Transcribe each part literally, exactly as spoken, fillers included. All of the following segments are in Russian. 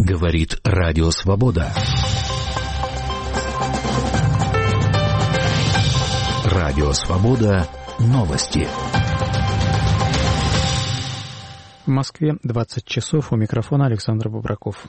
Говорит Радио Свобода. Радио Свобода. Новости. В Москве двадцать часов. У микрофона Александр Бобраков.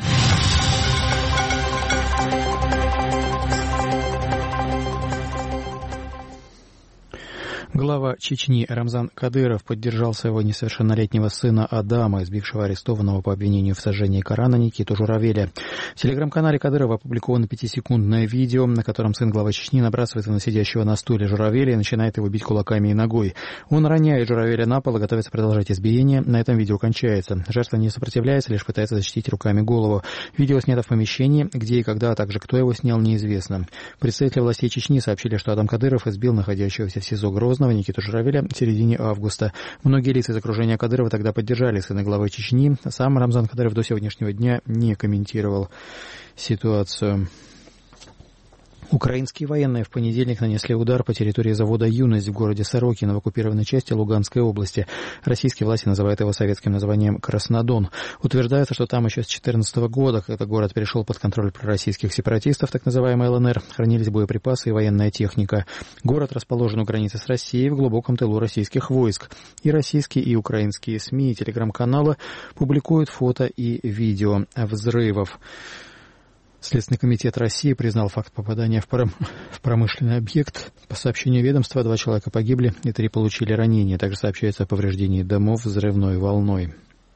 Глава Чечни Рамзан Кадыров поддержал своего несовершеннолетнего сына Адама, избившего арестованного по обвинению в сожжении Корана Никиту Журавеля. В телеграм-канале Кадырова опубликовано пятисекундное видео, на котором сын главы Чечни набрасывается на сидящего на стуле Журавеля и начинает его бить кулаками и ногой. Он роняет Журавеля на пол и готовится продолжать избиение. На этом видео кончается. Жертва не сопротивляется, лишь пытается защитить руками голову. Видео снято в помещении, где и когда, а также кто его снял, неизвестно. Представители властей Чечни сообщили, что Адам Кадыров избил находящегося в СИЗО Грозного Никиту Журавеля в середине августа. Многие лица из окружения Кадырова тогда поддержали сына главы Чечни. Сам Рамзан Кадыров до сегодняшнего дня не комментировал ситуацию. Украинские военные в понедельник нанесли удар по территории завода «Юность» в городе Сорокино в оккупированной части Луганской области. Российские власти называют его советским названием Краснодон. Утверждается, что там еще с две тысячи четырнадцатого года, когда город перешел под контроль пророссийских сепаратистов, так называемой ЛНР, хранились боеприпасы и военная техника. Город расположен у границы с Россией в глубоком тылу российских войск. И российские, и украинские СМИ и телеграм-каналы публикуют фото и видео взрывов. Следственный комитет России признал факт попадания в, пром... в промышленный объект. По сообщению ведомства, два человека погибли и три получили ранения. Также сообщается о повреждении домов взрывной волной.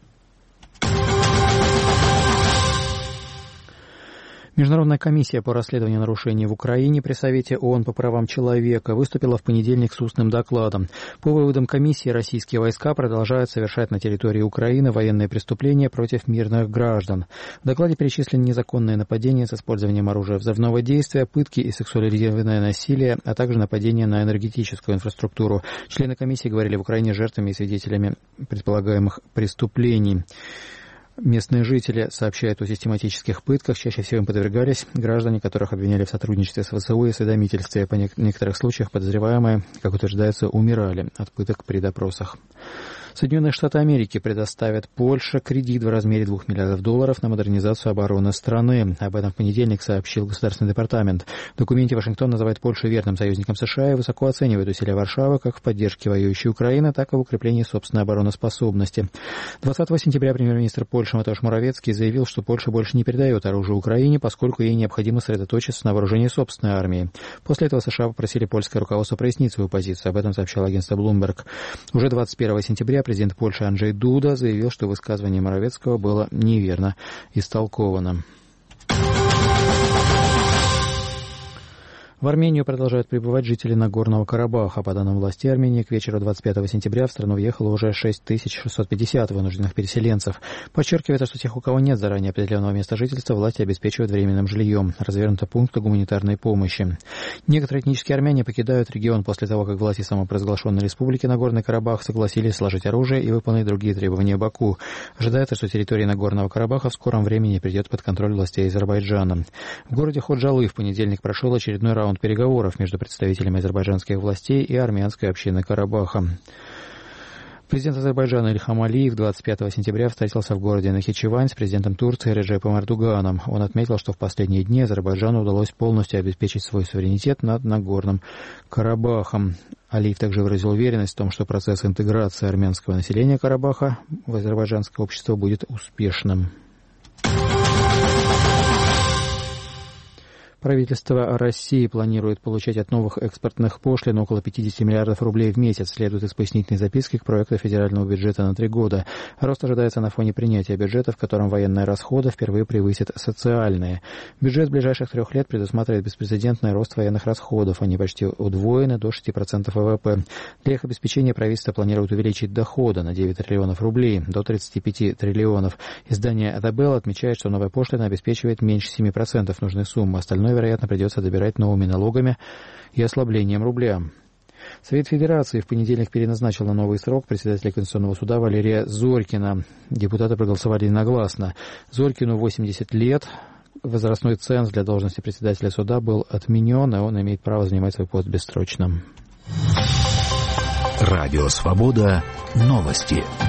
Международная комиссия по расследованию нарушений в Украине при Совете ООН по правам человека выступила в понедельник с устным докладом. По выводам комиссии, российские войска продолжают совершать на территории Украины военные преступления против мирных граждан. В докладе перечислены незаконные нападения с использованием оружия взрывного действия, пытки и сексуализированное насилие, а также нападения на энергетическую инфраструктуру. Члены комиссии говорили в Украине жертвами и свидетелями предполагаемых преступлений. Местные жители сообщают о систематических пытках. Чаще всего им подвергались граждане, которых обвиняли в сотрудничестве с ВСУ и осведомительстве. По некоторых случаях подозреваемые, как утверждается, умирали от пыток при допросах. Соединенные Штаты Америки предоставят Польше кредит в размере двух миллиардов долларов на модернизацию обороны страны. Об этом в понедельник сообщил Государственный департамент. В документе Вашингтон называет Польшу верным союзником США и высоко оценивает усилия Варшавы как в поддержке воюющей Украины, так и в укреплении собственной обороноспособности. двадцатого сентября премьер-министр Польши Матeusz Morawiecki заявил, что Польша больше не передает оружие Украине, поскольку ей необходимо сосредоточиться на вооружении собственной армии. После этого США попросили польское руководство прояснить свою позицию. Об этом сообщало агентство Bloomberg. Уже двадцать первого сентября президент Польши Анджей Дуда заявил, что высказывание Моровецкого было неверно истолковано. В Армению продолжают прибывать жители Нагорного Карабаха. По данным властей Армении, к вечеру двадцать пятого сентября в страну въехало уже шесть тысяч шестьсот пятьдесят вынужденных переселенцев. Подчеркивается, что тех, у кого нет заранее определенного места жительства, власти обеспечивают временным жильем. Развернуты пункты гуманитарной помощи. Некоторые этнические армяне покидают регион после того, как власти самопровозглашенной республики Нагорный Карабах согласились сложить оружие и выполнить другие требования Баку. Ожидается, что территория Нагорного Карабаха в скором времени придет под контроль властей Азербайджана. В городе Ходжалы в понедельник прошел очередной раунд переговоров между представителями азербайджанских властей и армянской общины Карабаха. Президент Азербайджана Ильхам Алиев двадцать пятого сентября встретился в городе Нахичевань с президентом Турции Реджепом Эрдоганом. Он отметил, что в последние дни Азербайджану удалось полностью обеспечить свой суверенитет над Нагорным Карабахом. Алиев также выразил уверенность в том, что процесс интеграции армянского населения Карабаха в азербайджанское общество будет успешным. Правительство России планирует получать от новых экспортных пошлин около пятьдесят миллиардов рублей в месяц, следует из пояснительной записки к проекту федерального бюджета на три года. Рост ожидается на фоне принятия бюджета, в котором военные расходы впервые превысят социальные. Бюджет ближайших трех лет предусматривает беспрецедентный рост военных расходов. Они почти удвоены до шести процентов ВВП. Для их обеспечения правительство планирует увеличить доходы на девять триллионов рублей до тридцати пяти триллионов. Издание The Bell отмечает, что новая пошлина обеспечивает меньше семи процентов нужной суммы. Остальное, вероятно, придется добирать новыми налогами и ослаблением рубля. Совет Федерации в понедельник переназначил на новый срок председателя Конституционного суда Валерия Зорькина. Депутаты проголосовали единогласно. Зорькину восемьдесят лет. Возрастной ценз для должности председателя суда был отменен, и он имеет право занимать свой пост бессрочно. Радио Свобода. Новости.